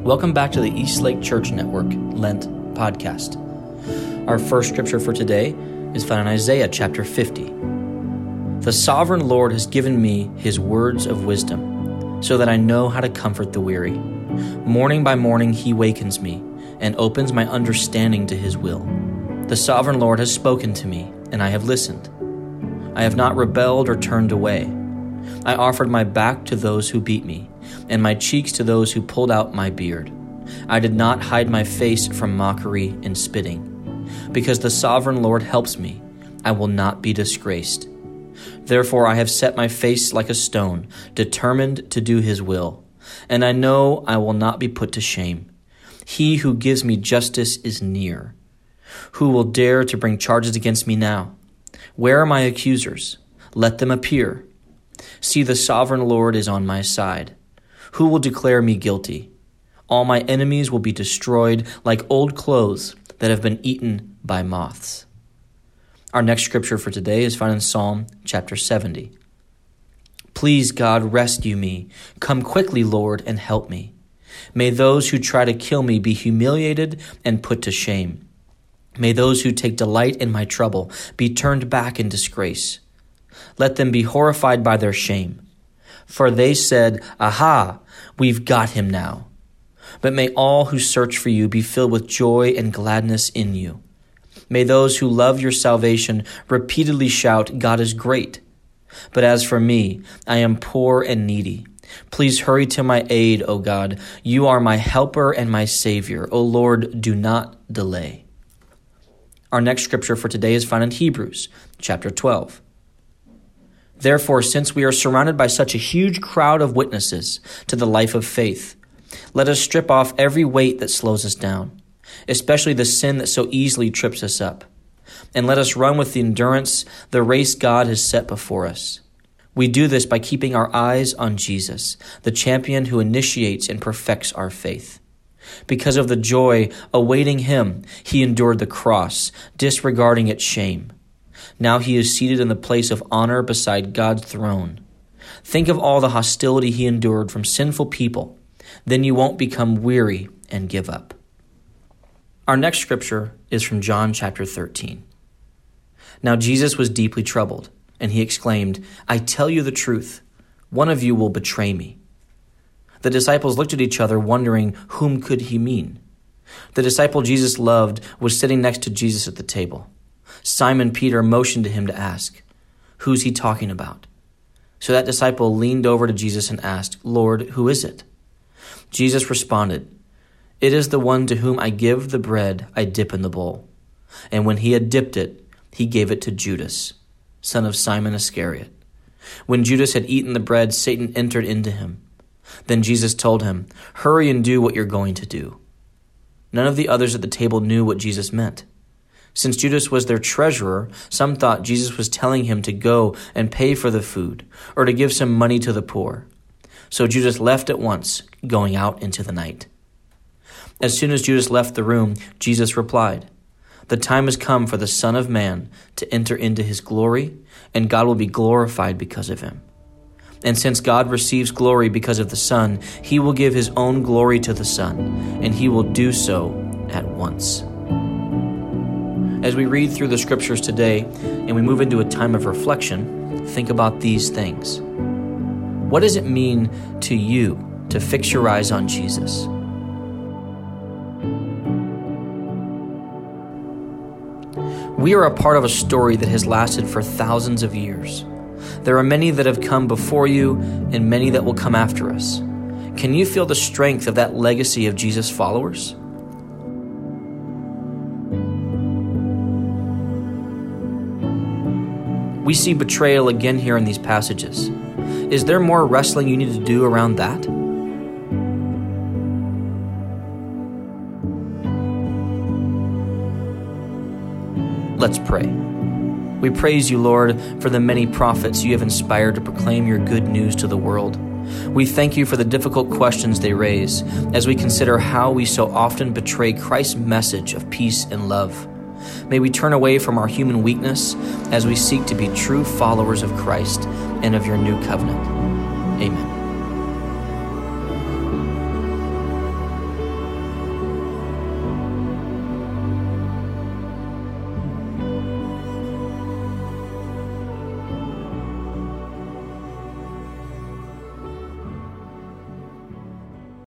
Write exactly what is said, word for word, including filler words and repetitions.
Welcome back to the Eastlake Church Network Lent podcast. Our first scripture for today is found in Isaiah chapter fifty. The sovereign Lord has given me his words of wisdom, so that I know how to comfort the weary. Morning by morning he wakens me and opens my understanding to his will. The sovereign Lord has spoken to me, and I have listened. I have not rebelled or turned away. I offered my back to those who beat me, and my cheeks to those who pulled out my beard. I did not hide my face from mockery and spitting. Because the sovereign Lord helps me, I will not be disgraced. Therefore I have set my face like a stone, determined to do his will. And I know I will not be put to shame. He who gives me justice is near. Who will dare to bring charges against me now? Where are my accusers? Let them appear. See, the sovereign Lord is on my side. Who will declare me guilty? All my enemies will be destroyed like old clothes that have been eaten by moths. Our next scripture for today is found in Psalm chapter seventy. Please, God, rescue me. Come quickly, Lord, and help me. May those who try to kill me be humiliated and put to shame. May those who take delight in my trouble be turned back in disgrace. Let them be horrified by their shame. For they said, Aha, we've got him now. But may all who search for you be filled with joy and gladness in you. May those who love your salvation repeatedly shout, God is great. But as for me, I am poor and needy. Please hurry to my aid, O God. You are my helper and my Savior. O Lord, do not delay. Our next scripture for today is found in Hebrews chapter twelve. Therefore, since we are surrounded by such a huge crowd of witnesses to the life of faith, let us strip off every weight that slows us down, especially the sin that so easily trips us up. And let us run with endurance the race God has set before us. We do this by keeping our eyes on Jesus, the champion who initiates and perfects our faith. Because of the joy awaiting him, he endured the cross, disregarding its shame. Now he is seated in the place of honor beside God's throne. Think of all the hostility he endured from sinful people. Then you won't become weary and give up. Our next scripture is from John chapter thirteen. Now Jesus was deeply troubled, and he exclaimed, I tell you the truth, one of you will betray me. The disciples looked at each other, wondering whom could he mean. The disciple Jesus loved was sitting next to Jesus at the table. Simon Peter motioned to him to ask, Who's he talking about? So that disciple leaned over to Jesus and asked, Lord, who is it? Jesus responded, It is the one to whom I give the bread I dip in the bowl. And when he had dipped it, he gave it to Judas, son of Simon Iscariot. When Judas had eaten the bread, Satan entered into him. Then Jesus told him, Hurry and do what you're going to do. None of the others at the table knew what Jesus meant. Since Judas was their treasurer, some thought Jesus was telling him to go and pay for the food, or to give some money to the poor. So Judas left at once, going out into the night. As soon as Judas left the room, Jesus replied, The time has come for the Son of Man to enter into his glory, and God will be glorified because of him. And since God receives glory because of the Son, he will give his own glory to the Son, and he will do so at once. As we read through the scriptures today and we move into a time of reflection, think about these things. What does it mean to you to fix your eyes on Jesus? We are a part of a story that has lasted for thousands of years. There are many that have come before you and many that will come after us. Can you feel the strength of that legacy of Jesus' followers? We see betrayal again here in these passages. Is there more wrestling you need to do around that? Let's pray. We praise you, Lord, for the many prophets you have inspired to proclaim your good news to the world. We thank you for the difficult questions they raise as we consider how we so often betray Christ's message of peace and love. May we turn away from our human weakness as we seek to be true followers of Christ and of your new covenant.